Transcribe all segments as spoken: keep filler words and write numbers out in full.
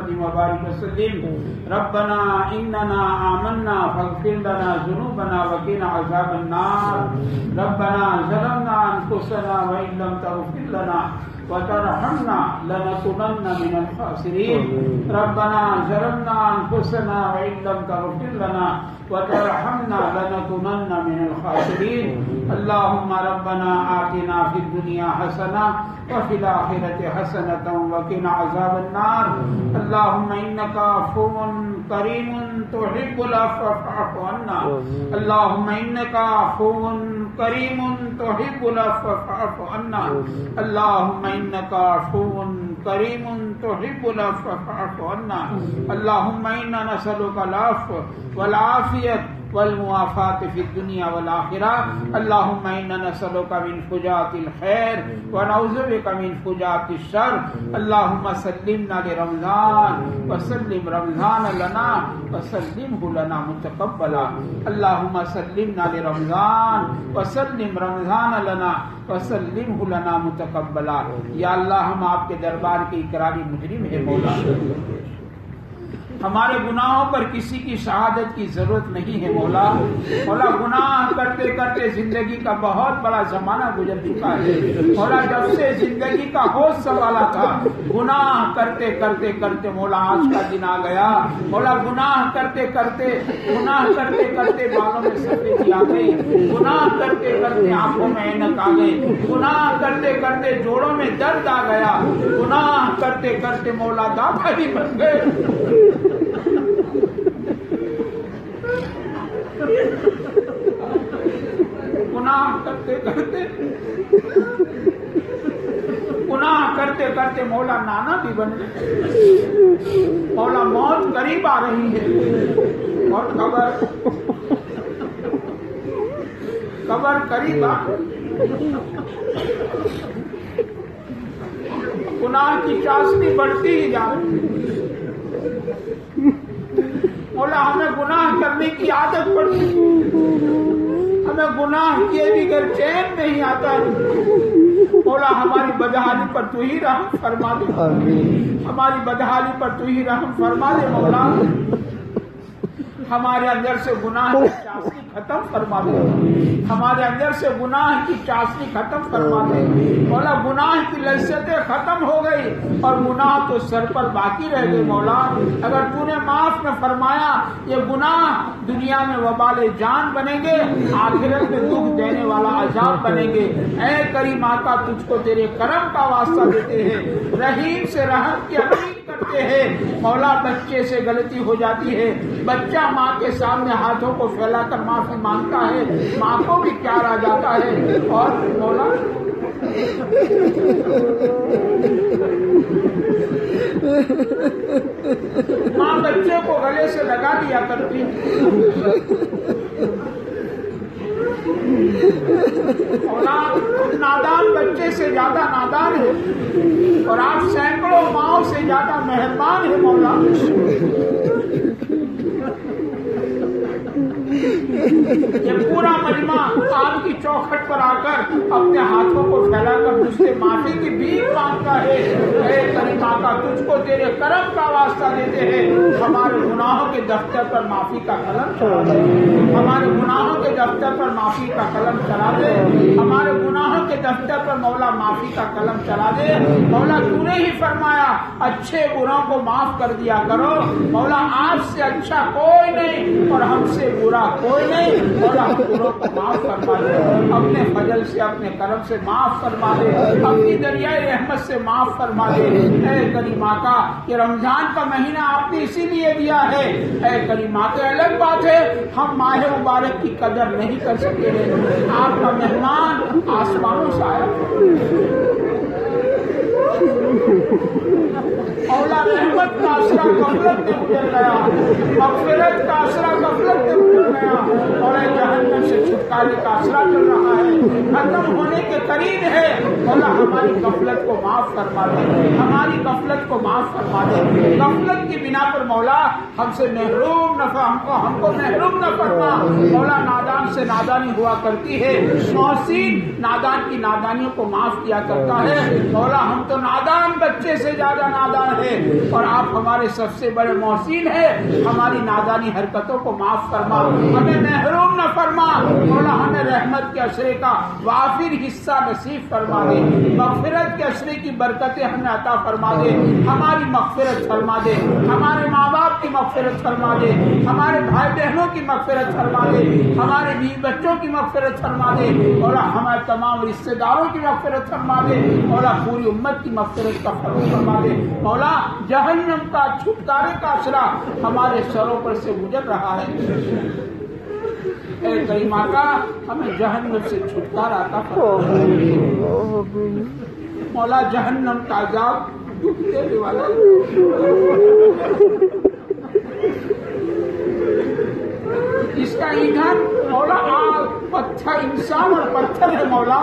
محمد وبارك وسلم ربنا إننا آمنا فاغفر لنا ذنوبنا وقنا عذاب النار ربنا ظلمنا أنفسنا وإن لم تغفر لنا وترحمنا لنكونن من الخاسرين ربنا ظلمنا أنفسنا وإن لم تغفر لنا وترحمنا لنكونن من الخاسرين اللهم ربنا آتنا في الدنيا حسنة وفي الآخرة حسنة وقنا عذاب النار اللهم إنك عفو كريم تحب العفو فاعف عنا اللهم إنك عفو كريم تحب العفو فاعف عنا اللهم إنك عفو كريم تحب العفو فاعف عنا اللهم إنا نسألك العفو والعافية والموافاة في الدنيا والآخرة اللهم إنا نسألك من فجاءة الخير ونعوذ بك من فجاءة الشر اللهم سلمنا لرمضان وسلم رمضان لنا وسلمه لنا متقبلا اللهم سلمنا لرمضان وسلم رمضان لنا وسلمه لنا متقبلا یا اللہ ہم آپ کے دربار کے اقراری مجرم ہیں مولا ہمارے گناہوں پر کسی کی شہادت کی ضرورت نہیں ہے مولا مولا گناہ کرتے کرتے زندگی کا بہت بڑا زمانہ گزر چکا ہے مولا جب سے زندگی کا ہوش سنبھالا تھا گناہ کرتے کرتے کرتے مولا آج کا دن آ گیا مولا گناہ کرتے کرتے گناہ کرتے کرتے بالوں میں سفیدی آ گئی گناہ کرتے کرتے آنکھوں میں اینک آ گئی گناہ کرتے کرتے جوڑوں میں درد آ گیا گناہ کرتے کرتے مولا دادا ہی بن گئے گناہ کرتے کرتے گناہ کرتے کرتے مولا نانا بھی بن گئے مولا موت قریب آ رہی ہے اور قبر قبر قریب آ گناہ کی چاشنی بڑھتی ہی جا رہی مولا ہمیں گناہ کرنے کی عادت پڑتی ہمیں گناہ کیے بغیر چین نہیں آتا مولا ہماری بدحالی پر تو ہی رحم فرما دے ہماری بدحالی پر تو ہی رحم فرما دے مولا ہمارے اندر سے گناہ کی چاشنی ختم فرما دے ہمارے اندر سے گناہ کی چاشنی ختم فرما دے مولا گناہ کی لذتیں ختم ہو گئی اور گناہ تو سر پر باقی رہ گئے مولا اگر تو نے معاف نہ فرمایا یہ گناہ دنیا میں وبال جان بنیں گے آخرت میں دکھ دینے والا عذاب بنیں گے اے کریم آقا تجھ کو تیرے کرم کا واسطہ دیتے ہیں رحیم سے رحم کی امید کرتے ہیں مولا بچے سے غلطی ہو جاتی ہے بچہ ماں کے سامنے ہاتھوں کو پھیلا کر معافی مانگتا ہے ماں کو بھی پیار آ جاتا ہے اور مولا ماں بچے کو گلے سے لگا دیا کرتی نادان بچے سے زیادہ نادان ہے اور آپ سینکڑوں ماؤں سے زیادہ مہربان ہے مولا یہ پورا مجمع آپ کی چوکھٹ پر آ کر اپنے ہاتھوں کو پھیلا کر مجھ سے معافی کی بھیک مانگتا ہے اے کریم آقا تجھ کو تیرے کرم کا واسطہ دیتے ہیں ہمارے گناہوں کے دفتر پر معافی کا قلم چلا دے ہمارے گناہوں کے دفتر پر معافی کا قلم چلا دے ہمارے گناہوں کے دفتر پر مولا معافی کا قلم چلا دے مولا تو نے ہی فرمایا اچھے بروں کو معاف کر دیا کرو مولا آپ سے اچھا کوئی نہیں اور ہم سے برا کوئی نہیں مولا بروں کو معاف فرما دے اپنے فضل سے اپنے کرم سے معاف فرما دے اپنی دریائے رحمت سے معاف فرما دے اے کریم آقا یہ رمضان کا مہینہ آپ نے اسی لیے دیا ہے اے کریم آقا الگ بات ہے ہم ماہ مبارک کی قدر نہیں کر سکے ہیں آپ کا مہمان آسمانوں سے آیا مولا رحمت کا آسرا غفلت میں گزر گیا مغفرت کا آسرا غفلت میں گزر گیا اور جہنم سے چھٹکارے کا آسرا چل رہا ہے ختم ہونے کے قریب ہے مولا ہماری غفلت کو معاف فرما دے ہماری غفلت کو معاف فرما دے غفلت کی بنا پر مولا ہم سے محروم نہ ہم کو ہم کو محروم نہ فرما مولا نادان سے نادانی ہوا کرتی ہے محسن نادان کی نادانیوں کو معاف کیا کرتا ہے مولا ہم تو نادان بچے سے زیادہ نادان ہے ہے اور آپ ہمارے سب سے بڑے محسن ہیں. ہماری نادانی حرکتوں کو معاف فرما, ہمیں محروم نہ فرما. مولا ہمیں رحمت کے عشرے کا وافر حصہ نصیب فرما دے. مغفرت کے عشرے کی برکتیں ہمیں عطا فرما دے. ہماری مغفرت فرما دے, ہمارے ماں باپ کی مغفرت فرما دے, ہمارے بھائی بہنوں کی مغفرت فرما دے, ہمارے بیوی بچوں کی مغفرت فرما دے, اور ہمارے تمام رشتہ داروں کی مغفرت فرما دے. مولا پوری امت کی مغفرت کا فرمان فرما دے. مولا جہنم کا چھٹکارے کا عشرہ ہمارے سروں پر سے گزر رہا ہے. اے کریم آقا ہمیں جہنم سے چھٹکارا عطا فرما. مولا جہنم کا عذاب دکھ دینے والا اس کا ایندھن مولا آگ, پتھر, انسان اور پتھر ہے. مولا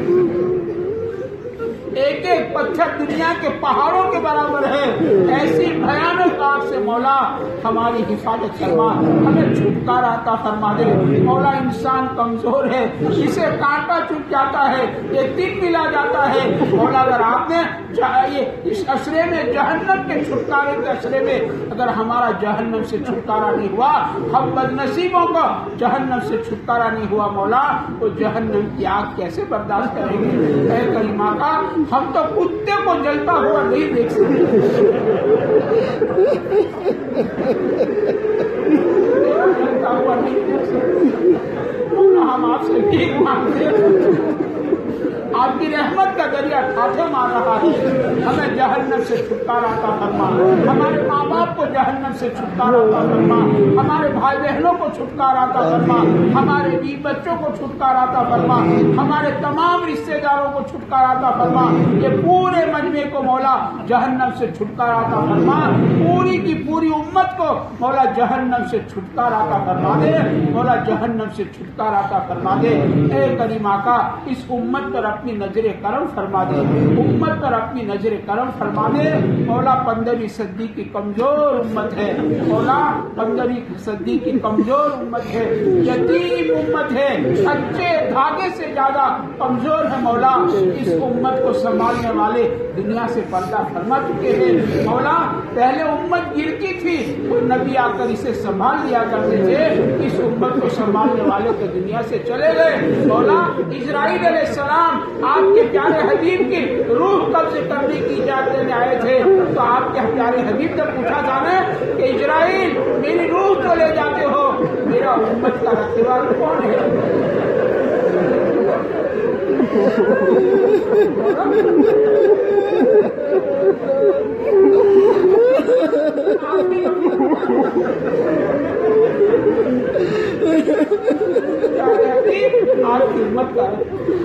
ایک ایک پتھر دنیا کے پہاڑوں کے برابر ہے. ایسی بھیانک آگ سے مولا ہماری حفاظت فرما, ہمیں چھٹکارا عطا فرما دے. مولا انسان کمزور ہے, اسے کانٹا چپ جاتا ہے, یہ تن ملا جاتا ہے. مولا اگر آپ نے اس عشرے میں جہنم کے چھٹکارے کے عشرے میں اگر ہمارا جہنم سے چھٹکارا نہیں ہوا, ہم بد نصیبوں کو جہنم سے چھٹکارا نہیں ہوا, مولا وہ جہنم کی آگ کیسے برداشت کریں گے. اے کریم آقا ہم تو کتے کو جلتا ہوا نہیں دیکھ سکتے, جلتا ہوا نہیں دیکھ سکتے. ہم آپ سے بھیک مانگتے ہیں, آپ کی رحمت کا دریا ٹھاٹھے مار رہا ہے. ہمیں جہنم سے چھٹکارا عطا فرما, ہمارے ماں باپ کو جہنم سے چھٹکارا عطا فرما, ہمارے بھائی بہنوں کو چھٹکارا عطا فرما, ہمارے بیوی بچوں کو چھٹکارا عطا فرما, ہمارے تمام رشتے داروں کو چھٹکارا عطا فرما. یہ پورے مجمع کو مولا جہنم سے چھٹکارا عطا فرما, پوری کی پوری امت کو مولا جہنم سے چھٹکارا عطا فرما دے. مولا جہنم سے چھٹکارا عطا فرما دے. اے کریم آقا اس امت پر اپنی نظر کرم فرما دے, امت پر اپنی نظر کرم فرما دے. مولا پندرہویں صدی کی کمزور امت ہے, مولا پندرہویں صدی کی کمزور امت ہے, یتیم امت ہے, سچے دھاگے سے زیادہ کمزور ہے. مولا اس امت کو سنبھالنے والے دنیا سے پردہ فرما چکے ہیں. مولا پہلے امت گرتی تھی, وہ نبی آ کر اسے سنبھال لیا کرتے تھے, اس امت کو سنبھالنے والے تو دنیا سے چلے گئے. مولا اسرائیل علیہ السلام آپ کے پیارے حبیب کی روح قبض کرنے کی اجازت دینے آئے تھے, تو آپ کے پیارے حبیب نے پوچھا تھا نا کہ اسرائیل میری روح تو لے جاتے ہو, میرا امت کا رکھنے والا کون ہے؟ آپ کی امت کا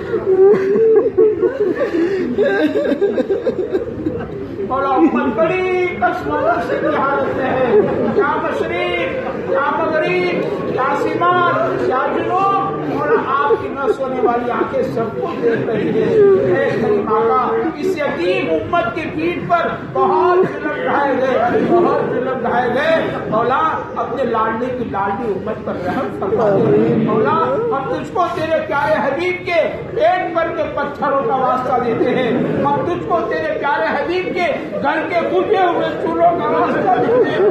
مولا امت بڑی قسمت سے حالت میں ہے. کیا مشرق, کیا مغرب, کیا شمال, کیا جنوب, مولا آپ کی نہ سونے والی آنکھیں سب کو دیکھ رہی ہے. اے کریم آقا اس یتیم امت کی پیٹھ پر بہت ظلم ڈھائے گئے, بہت ظلم ڈھائے گئے. مولا اپنے لاڈلی کی لاڈلی امت پر رحم فرما دے. مولا ہم تجھ کو تیرے پیارے حبیب کے پیٹ پر کے پتھروں کا واسطہ دیتے ہیں, ہم تجھ کو تیرے پیارے حبیب کے گھر کے بجھے ہوئے چولہوں کا واسطہ دیتے ہیں,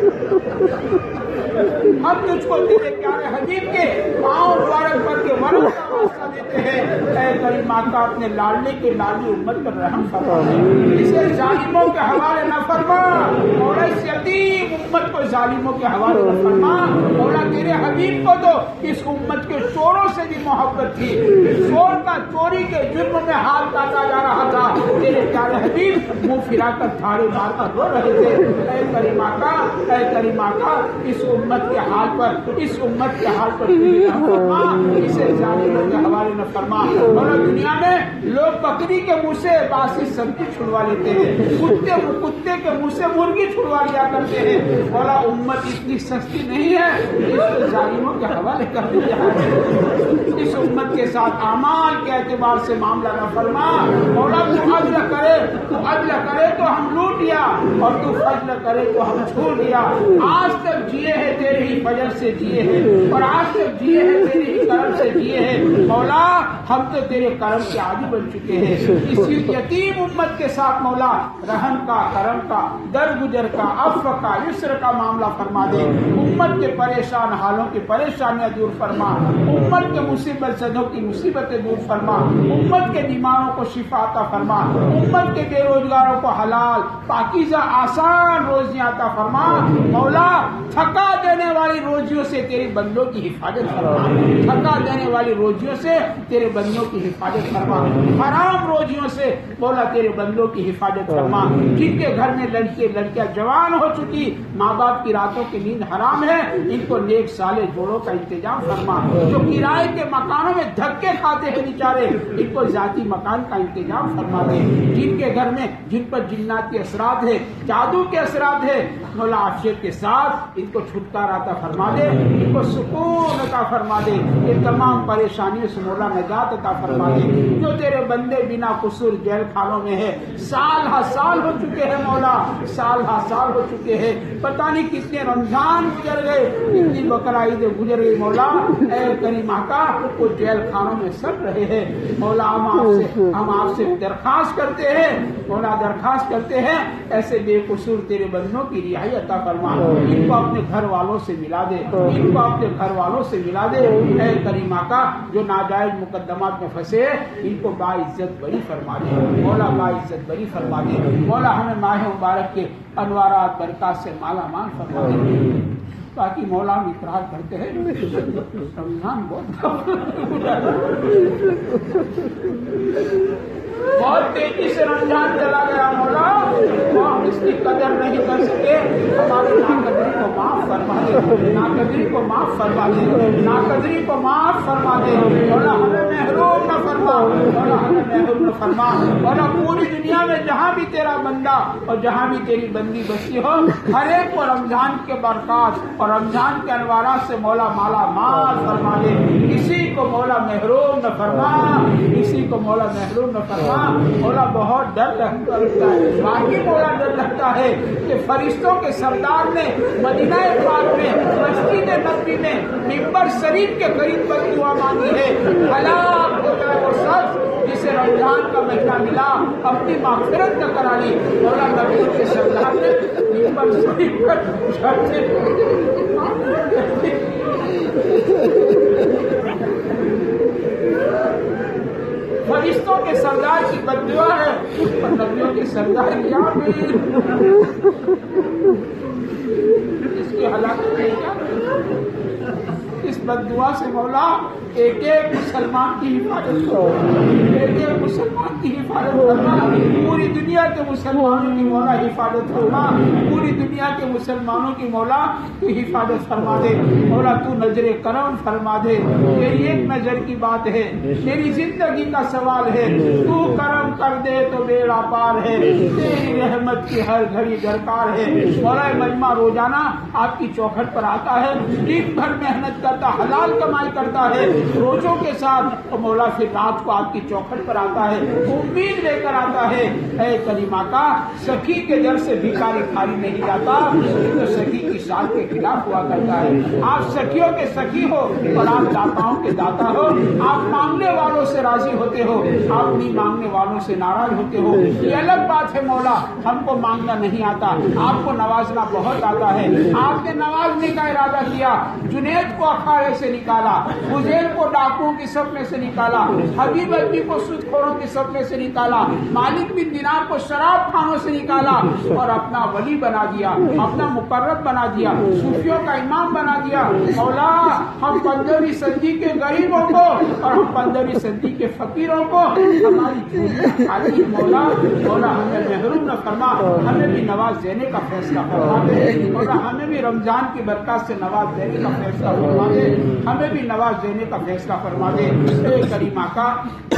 ہم تجھ کو تیرے پیارے حبیب کے پاؤں مبارک پر کے ورم کا واسطہ دیتے ہیں. اے کریم آقا اپنے لاڈلے کے لاڈلی امت پر رحم فرما دے, اسے ظالموں کے حوالے نہ فرما. مولا اس یتیم امت کو ظالموں کے حوالے نہ فرما. مولا تیرے حبیب کو تو اس امت کے چوروں سے بھی محبت تھی, چور کا چوری کے جرم میں ہاتھ کاٹا جا رہا تھا, تیرے پیارے حبیب منہ پھرا کر تھاڑے مار کر رو رہے تھے. اے کریم آقا, اے کریم آقا اس امت کے حال پر, اس امت کے حال پر نہ فرما, اسے ظالموں کے حوالے نہ فرما. اور دنیا میں لوگ بکری کے منہ سے باسی سبزی چھڑوا لیتے ہیں, کتے کتے کے منہ سے مرغی چھڑوا لیا کرتے ہیں. مولا امت اتنی سستی نہیں ہے, اس کو ظالموں کے حوالے کر دیا ہے. اس امت کے ساتھ اعمال مال کے اعتبار سے معاملہ نہ فرما مولا، تو عدل کرے تو عدل کرے تو ہم لوٹ لیا، اور تو فضل کرے تو ہم چھوڑ دیا۔ آج تک جیے ہیں تیرے ہی فضل سے جیے ہیں، اور آج تک جیے ہیں تیرے ہی کرم سے جیے ہیں مولا، ہم تو تیرے کرم کے عادی بن چکے ہیں۔ اس یتیم امت کے ساتھ مولا رحم کا، کرم کا، درگزر کا، عفو کا، یسر کا معاملہ فرما دے۔ امت کے پریشان حالوں کی پریشانیاں دور فرما، امت کے مصیبت زدوں کی مصیبتیں دور فرما، امت کے بیماروں کو شفا عطا فرما، امت کے بے روزگاروں کو حلال پاکیزہ آسان روزیاں عطا فرما مولا۔ تھکا دینے والی روزیوں سے تیرے بندوں کی حفاظت فرما، تھکا دینے والی روزیوں سے تیرے بندوں کی حفاظت فرما، حرام روزیوں سے مولا تیرے بندوں کی حفاظت فرما۔ جن کے گھر میں لڑکے لڑکیاں جوان ہو چکی، ماں باپ کی راتوں کی نیند حرام ہے، ان کو نیک سالے جوڑوں کا انتظام فرما۔ جو کرائے کے مکانوں میں دھکے کھاتے ہیں بیچارے، ان کو ذاتی مکان کا انتظام فرما دے۔ جن کے گھر میں جن پر جنات کے اثرات ہے، جادو کے اثرات ہے، مولا عافیت کے ساتھ ان کو چھٹکارا عطا فرما دے، ان کو سکون عطا فرما دے، یہ تمام پریشانیوں سے مولا نجات عطا فرما دے۔ جو تیرے بندے بنا قصور جیل خانوں میں ہے، سال ہا سال ہو چکے ہیں مولا، سال ہا سال ہو چکے ہیں، پتہ نہیں کتنے رمضان گزر گئے، کتنی بقر عیدیں گزر گئی مولا، اے کریم آقا وہ جیل خانوں میں سڑ رہے ہیں مولا۔ ہم آپ سے ہم آپ سے درخواست کرتے ہیں مولا، درخواست کرتے ہیں ایسے بے قصور تیرے بندوں کی رہائی عطا فرما، ان کو اپنے گھر والوں سے ملا دے، ان کو اپنے گھر والوں سے ملا دے۔ اے کریم آقا جو ناجائز مقدمات میں پھنسے ان کو باعزت بری فرما دے مولا، باعزت بری فرما دے مولا۔ ہمیں ماہ مبارک کے انوارات برکات سے مالا مال فرما دے۔ باقی مولا ہم اقرار کرتے ہیں رمضان بہت بہت تیزی سے رمضان چلا گیا مولا، ہم اس کی قدر نہیں کر سکے، ہماری ناقدری کو معاف فرما دے، ناقدری کو معاف فرما دے، ناقدری کو معاف فرما دے مولا۔ ہمیں محروم نہ فرما مولا، ہمیں محروم نہ فرما مولا۔ پوری دنیا میں جہاں بھی تیرا بندہ اور جہاں بھی تیری بندی بستی ہو، ہر ایک کو رمضان کے برکات اور رمضان کے انوارات سے مولا مالا مال فرما دے۔ کسی کو مولا محروم نہ فرما، کسی کو مولا محروم نہ فرما مولا۔ بہت ڈر لگتا ہے، باقی مولا ڈر لگتا ہے کہ فرشتوں کے سردار نے مدینہ پاک میں مسجد نبوی میں ممبر شریف کے قریب بد دعا مانگی ہے، ہلاک ہو جائے وہ شخص جسے رمضان کا مہینہ ملا اپنی مغفرت نہ کرا لی مولا۔ نبی کے سردار نے ممبر شریف پر فرشتوں کے سردار کی بد دعا ہے اور نبیوں کے سردار کی آمین۔ اس کی ہلاکت ہے کیا؟ اس بد دعا سے مولا ایک ایک مسلمان کی حفاظت کرنا، ایک ایک مسلمان کی حفاظت کرنا، پوری دنیا کے مسلمانوں کی مولا حفاظت کرنا، پوری دنیا کے مسلمانوں کی مولا تو حفاظت فرما دے مولا۔ تو نظر کرم فرما دے، میری ایک نظر کی بات ہے، میری زندگی کا سوال ہے، تو کرم کر دے تو بیڑا پار ہے، تیری رحمت کی ہر گھڑی درکار ہے مولا۔ مجمع روزانہ آپ کی چوکھٹ پر آتا ہے، دن بھر محنت کرتا، حلال کمائی کرتا ہے روزوں کے ساتھ، اور مولا پھر رات کو آپ کی چوکھٹ پر آتا ہے، امید لے کر آتا ہے۔ اے کریم آقا سخی کے در سے بھکاری خالی نہیں جاتا، تو سخی کی شان کے خلاف ہوا کرتا ہے۔ آپ سخیوں کے سخی ہو اور آپ داتاؤں کے داتا ہو، آپ مانگنے والوں سے راضی ہوتے ہو، آپ نہیں مانگنے والوں سے ناراض ہوتے ہو، یہ الگ بات ہے مولا۔ ہم کو مانگنا نہیں آتا، آپ کو نوازنا بہت آتا ہے۔ آپ نے نوازنے کا ارادہ کیا، جنید کو اکھاڑے سے نکالا، حسین کو ڈاکوؤں کی صف میں سے نکالا، حبیب ابی کو سود خوروں کی صف میں سے نکالا، مالک بن دینار کو شراب خانوں سے نکالا اور اپنا ولی بنا دیا، اپنا مقرب بنا دیا، صوفیوں کا امام بنا دیا مولا۔ ہم پندرہویں صدی کے غریبوں کو اور ہم پندرہویں صدی کے فقیروں کو ہماری جھولیاں خالی ہے مولا۔ مولا ہمیں محروم نہ فرما، ہمیں بھی نواز دینے کا فیصلہ فرما دے مولا، ہمیں بھی رمضان کی برکات سے نواز دینے کا فیصلہ فرما دے، ہمیں بھی نواز دینے کا فیصلہ فرما دے۔ اے کریم آقا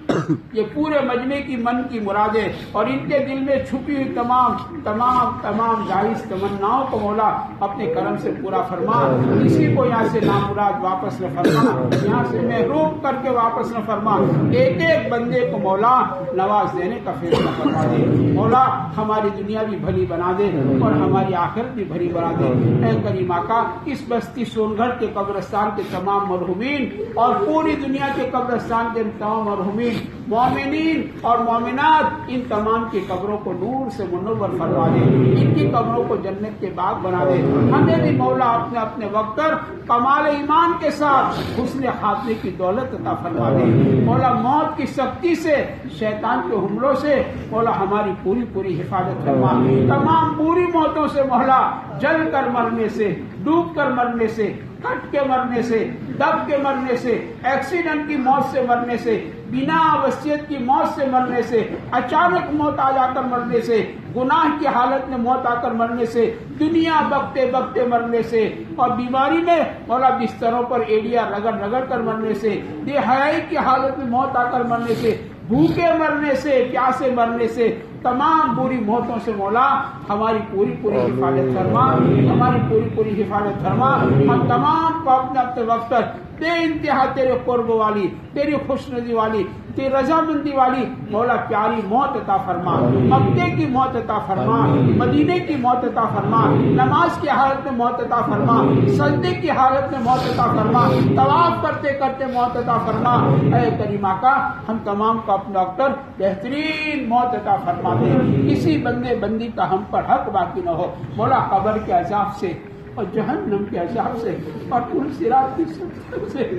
یہ پورے مجمع کی من کی مرادیں اور ان کے دل میں چھپی ہوئی تمام تمام تمام جائز تمناؤں کو مولا اپنے کرم سے پورا فرما. کسی کو یہاں سے نامراد واپس نہ فرما, یہاں سے محروم کر کے واپس نہ فرما. ایک ایک بندے کو مولا نواز دینے کا فیصلہ فرما دے. مولا ہماری دنیا بھی بھلی بنا دے اور ہماری آخرت بھی بھلی بنا دے. اے کریم آقا, اس بستی سونگڑ کے قبرستان کے تمام مرحومین اور پوری دنیا کے قبرستان کے تمام مرحومین مومنین اور مومنات, ان تمام کی قبروں کو نور سے منور فرما دے. ان کی قبروں کو جنت کے باغ بنا دے. ہمیں بھی مولا اپنے اپنے وقت پر کمال ایمان کے ساتھ حسن خاتمے کی دولت عطا فرما دے. مولا موت کی سختی سے, شیطان کے حملوں سے مولا ہماری پوری پوری حفاظت فرما. تمام پوری موتوں سے مولا, جل کر مرنے سے, ڈوب کر مرنے سے, کٹ کے مرنے سے, دب کے مرنے سے, ایکسیڈنٹ کی موت سے مرنے سے, بنا وصیت کی موت سے مرنے سے, اچانک موت آ جا کر مرنے سے, گناہ کی حالت میں موت آ کر مرنے سے, دنیا بکتے بکتے مرنے سے, اور بیماری میں مولا بستروں پر ایڑیاں رگڑ رگڑ کر مرنے سے, بے حیائی کی حالت میں موت آ کر مرنے سے, بھوکے مرنے سے, پیاسے مرنے سے, تمام بری موتوں سے مولا ہماری پوری پوری حفاظت فرما. ہماری پوری پوری حفاظت فرما. ہم تمام کو اپنے اپنے وقت پر بے انتہا تیرے قرب والی, تیری خوشنودی والی, تیری رضامندی والی مولا پیاری موت عطا فرما. مکے کی موت عطا فرما, مدینے کی موت عطا فرما, نماز کی حالت میں موت عطا فرما, سجدے کی حالت میں موت عطا فرما, طواف کرتے کرتے موت عطا فرما. اے کریم آقا, ہم تمام کو اپنے وقت پر بہترین موت عطا فرما دے. کسی بندے بندی کا ہم پر حق باقی نہ ہو مولا. قبر کے عذاب سے اور جہنم کے عذاب سے اور پل صراط کی سخت سے,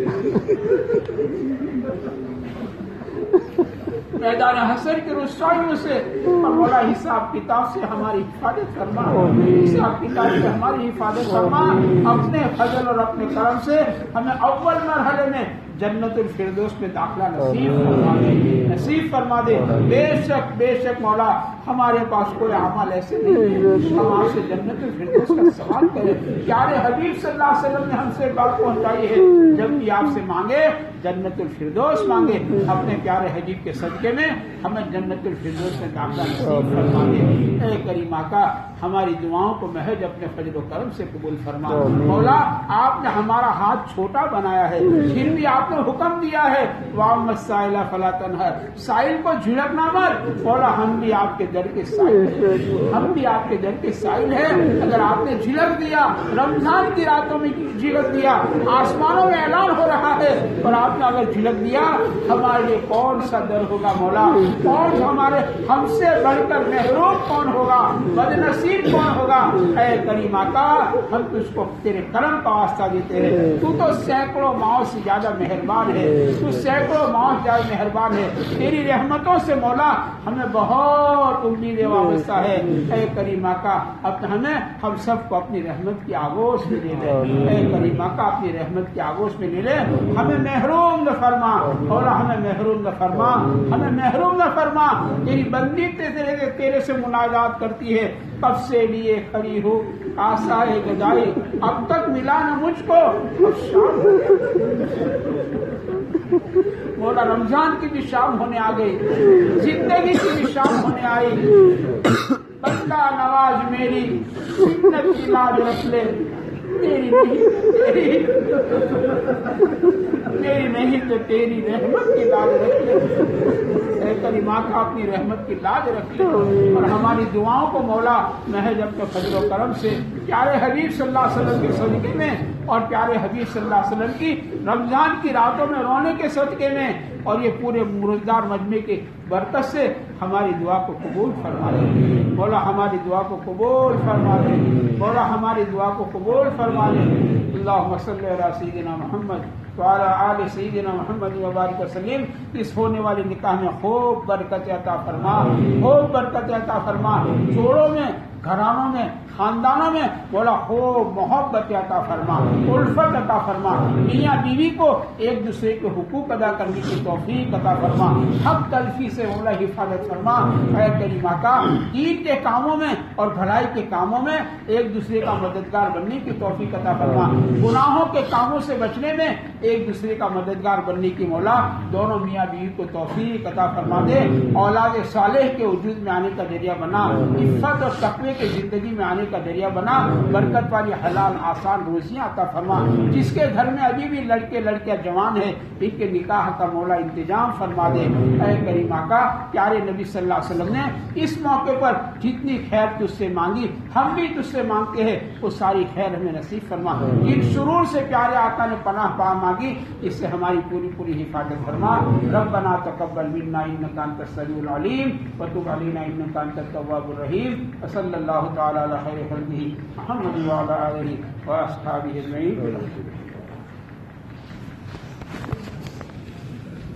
میدان حشر کی رسوائیوں سے اور مولا حساب کتاب سے ہماری حفاظت فرما. حساب کتاب سے ہماری حفاظت فرما. اپنے فضل اور اپنے کرم سے ہمیں اول مرحلے میں جنت الفردوس میں داخلہ نصیب فرما دے, نصیب فرما دے. بے شک بے شک مولا ہمارے پاس کوئی عمل ایسے نہیں ہے ہم آپ سے جنت الفردوس کا سوال کریں. پیارے حبیب صلی اللہ علیہ وسلم نے ہم سے بات پہنچائی ہے, جب بھی آپ سے مانگے جنت الفردوس مانگے. اپنے پیارے حبیب کے صدقے میں ہمیں جنت الفردوس میں داخلہ نصیب فرما دے. اے کریم آقا, ہماری دعاؤں کو محض اپنے فضل و کرم سے قبول فرما. مولا آپ نے ہمارا ہاتھ چھوٹا بنایا ہے, پھر بھی آپ نے حکم دیا ہے وَأَمَّا السَّائِلَ فَلَا تَنْهَرْ, سائل کو جھڑکنا مت. مولا ہم بھی آپ کے در کے سائل ہیں, ہم بھی آپ کے در کے سائل ہیں. اگر آپ نے جھڑک دیا, رمضان کی راتوں میں جھڑک دیا, آسمانوں میں اعلان ہو رہا ہے, اور آپ نے اگر جھڑک دیا ہمارے لیے کون سا در ہوگا مولا. کون ہمارے ہم سے بڑھ کر محروم کون ہوگا, بد نصیب کون ہوگا. اے کریم آقا, ہم تجھ کو تیرے کرم کا واسطہ دیتے ہیں. تو تو سینکڑوں ماؤں سے زیادہ مہربان ہے, تو سینکڑوں ماؤں سے زیادہ مہربان ہے. تیری رحمتوں سے مولا ہمیں بہت امیدیں وابستہ ہے. اے کریم آقا, اب ہمیں ہم سب کو اپنی رحمت کی آغوش میں لے لے. اے کریم آقا, اپنی رحمت کی آغوش میں لے لے. ہمیں محروم نہ فرما مولا, ہمیں محروم نہ فرما, ہمیں محروم نہ فرما. تیری بندی تیرے تیرے سے مناجات کرتی ہے, کب سے لیے کھڑی ہو آسائے گدائی, اب تک ملا نہ مجھ کو, اب شام مولا رمضان کی بھی شام ہونے آ گئی, زندگی کی بھی شام ہونے آئی. بندہ نواز میری سنت کی لاج رکھ لے, میری نہیں تیری, میری نہیں تو تیری رحمت کی لاج رکھ لے. اے کریم آقا, اپنی رحمت کی لاج رکھ لے, اور ہماری دعاؤں کو مولا محض اپنے فضل و کرم سے پیارے حبیب صلی اللہ علیہ وسلم کے صدقے میں اور پیارے حبیب صلی اللہ علیہ وسلم کی رمضان کی راتوں میں رونے کے صدقے میں اور یہ پورے مرزدار مجمع کے برکت سے ہماری دعا کو قبول فرما دے. مولا ہماری دعا کو قبول فرما دے. مولا ہماری دعا کو قبول فرما دے. اللہم صلی علی سیدنا محمد وعلی آل سیدنا محمد وبارک وسلم. اس ہونے والے نکاح میں خوب برکت عطا فرما, خوب برکت عطا فرما. جوڑوں میں گھرانوں میں، خاندانوں میں مولا خوب محبت عطا فرما، الفت عطا فرما، میاں بیوی کو ایک دوسرے کے حقوق ادا کرنے کی توفیق عطا فرما، حق تلفی سے مولا حفاظت فرما۔ اے کریم آقا، دین کے کاموں میں اور بھلائی کے کاموں میں ایک دوسرے کا مددگار بننے کی توفیق عطا فرما، گناہوں کے کاموں سے بچنے میں ایک دوسرے کا مددگار بننے کی مولا دونوں میاں بیوی کو توفیق عطا فرما دے، اولاد صالح کے وجود میں آنے کا ذریعہ بنا، عفت اور تقوی کے زندگی میں آنے کا ذریعہ بنا، برکت والی حلال آسان روزیاں عطا فرما۔ جس کے گھر میں ابھی بھی لڑکے لڑکیاں جوان ہیں ان کے نکاح کا مولا انتظام فرما دے۔ اے کریم آقا، پیارے نبی صلی اللہ علیہ وسلم نے اس موقع پر جتنی خیر تجھ سے مانگی ہم بھی تجھ سے مانگتے ہیں، وہ ساری خیر ہمیں نصیب فرما۔ جن شرور سے پیارے آقا نے پناہ پا مانگی اس سے ہماری پوری پوری حفاظت فرما۔ ربنا تقبل منا انک انت السمیع العلیم وتب علینا انک انت التواب الرحیم، وصلی اللہ تعالی علی خیر خلقہ محمد وعلی آلہ واصحابہ اجمعین۔